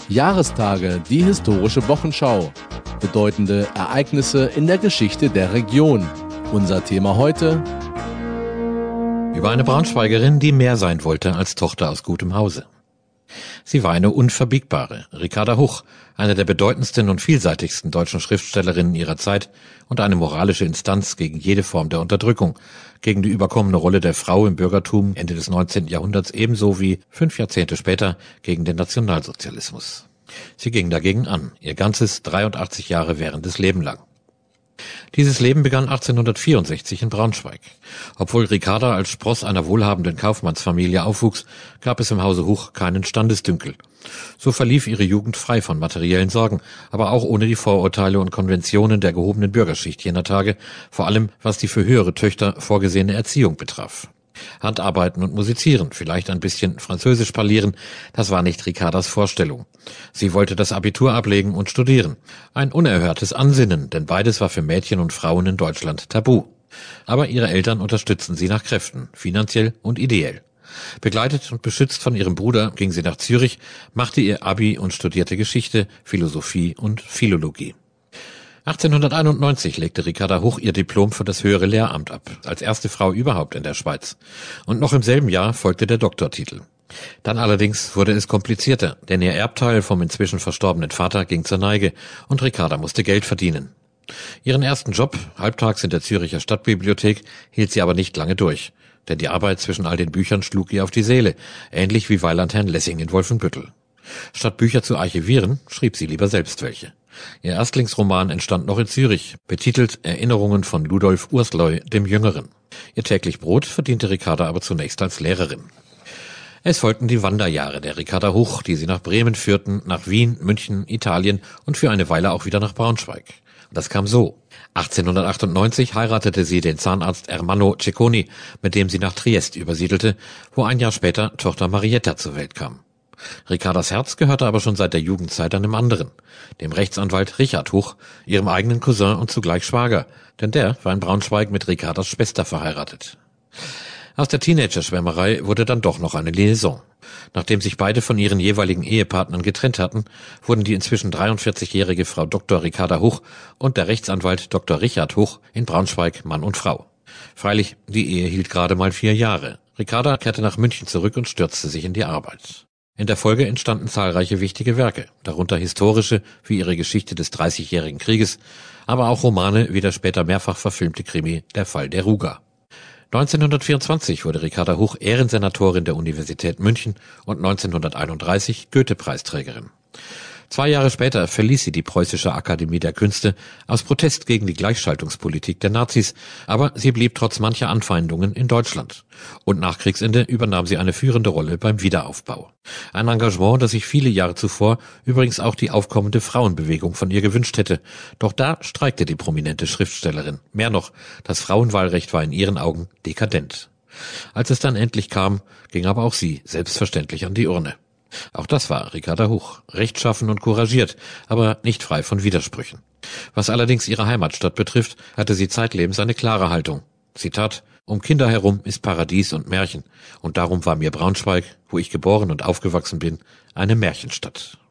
Jahrestage, die historische Wochenschau. Bedeutende Ereignisse in der Geschichte der Region. Unser Thema heute: Über eine Braunschweigerin, die mehr sein wollte als Tochter aus gutem Hause. Sie war eine unverbiegbare, Ricarda Huch, eine der bedeutendsten und vielseitigsten deutschen Schriftstellerinnen ihrer Zeit und eine moralische Instanz gegen jede Form der Unterdrückung, gegen die überkommene Rolle der Frau im Bürgertum Ende des 19. Jahrhunderts ebenso wie 5 Jahrzehnte später gegen den Nationalsozialismus. Sie ging dagegen an, ihr ganzes 83 Jahre währendes Leben lang. Dieses Leben begann 1864 in Braunschweig. Obwohl Ricarda als Spross einer wohlhabenden Kaufmannsfamilie aufwuchs, gab es im Hause Huch keinen Standesdünkel. So verlief ihre Jugend frei von materiellen Sorgen, aber auch ohne die Vorurteile und Konventionen der gehobenen Bürgerschicht jener Tage, vor allem was die für höhere Töchter vorgesehene Erziehung betraf. Handarbeiten und musizieren, vielleicht ein bisschen Französisch parlieren, das war nicht Ricardas Vorstellung. Sie wollte das Abitur ablegen und studieren. Ein unerhörtes Ansinnen, denn beides war für Mädchen und Frauen in Deutschland tabu. Aber ihre Eltern unterstützten sie nach Kräften, finanziell und ideell. Begleitet und beschützt von ihrem Bruder ging sie nach Zürich, machte ihr Abi und studierte Geschichte, Philosophie und Philologie. 1891 legte Ricarda Huch ihr Diplom für das höhere Lehramt ab, als erste Frau überhaupt in der Schweiz. Und noch im selben Jahr folgte der Doktortitel. Dann allerdings wurde es komplizierter, denn ihr Erbteil vom inzwischen verstorbenen Vater ging zur Neige und Ricarda musste Geld verdienen. Ihren ersten Job, halbtags in der Züricher Stadtbibliothek, hielt sie aber nicht lange durch, denn die Arbeit zwischen all den Büchern schlug ihr auf die Seele, ähnlich wie Weiland Herrn Lessing in Wolfenbüttel. Statt Bücher zu archivieren, schrieb sie lieber selbst welche. Ihr Erstlingsroman entstand noch in Zürich, betitelt Erinnerungen von Ludolf Ursloy dem Jüngeren. Ihr täglich Brot verdiente Ricarda aber zunächst als Lehrerin. Es folgten die Wanderjahre der Ricarda Huch, die sie nach Bremen führten, nach Wien, München, Italien und für eine Weile auch wieder nach Braunschweig. Das kam so: 1898 heiratete sie den Zahnarzt Ermanno Cecconi, mit dem sie nach Triest übersiedelte, wo ein Jahr später Tochter Marietta zur Welt kam. Ricardas Herz gehörte aber schon seit der Jugendzeit einem anderen, dem Rechtsanwalt Richard Huch, ihrem eigenen Cousin und zugleich Schwager, denn der war in Braunschweig mit Ricardas Schwester verheiratet. Aus der Teenager-Schwärmerei wurde dann doch noch eine Liaison. Nachdem sich beide von ihren jeweiligen Ehepartnern getrennt hatten, wurden die inzwischen 43-jährige Frau Dr. Ricarda Huch und der Rechtsanwalt Dr. Richard Huch in Braunschweig Mann und Frau. Freilich, die Ehe hielt gerade mal 4 Jahre. Ricarda kehrte nach München zurück und stürzte sich in die Arbeit. In der Folge entstanden zahlreiche wichtige Werke, darunter historische wie ihre Geschichte des 30-jährigen Krieges, aber auch Romane wie der später mehrfach verfilmte Krimi Der Fall der Ruger. 1924 wurde Ricarda Huch Ehrensenatorin der Universität München und 1931 Goethe-Preisträgerin. 2 Jahre später verließ sie die Preußische Akademie der Künste aus Protest gegen die Gleichschaltungspolitik der Nazis, aber sie blieb trotz mancher Anfeindungen in Deutschland. Und nach Kriegsende übernahm sie eine führende Rolle beim Wiederaufbau. Ein Engagement, das sich viele Jahre zuvor übrigens auch die aufkommende Frauenbewegung von ihr gewünscht hätte. Doch da streikte die prominente Schriftstellerin. Mehr noch, das Frauenwahlrecht war in ihren Augen dekadent. Als es dann endlich kam, ging aber auch sie selbstverständlich an die Urne. Auch das war Ricarda Huch, rechtschaffen und couragiert, aber nicht frei von Widersprüchen. Was allerdings ihre Heimatstadt betrifft, hatte sie zeitlebens eine klare Haltung. Zitat: Um Kinder herum ist Paradies und Märchen, und darum war mir Braunschweig, wo ich geboren und aufgewachsen bin, eine Märchenstadt.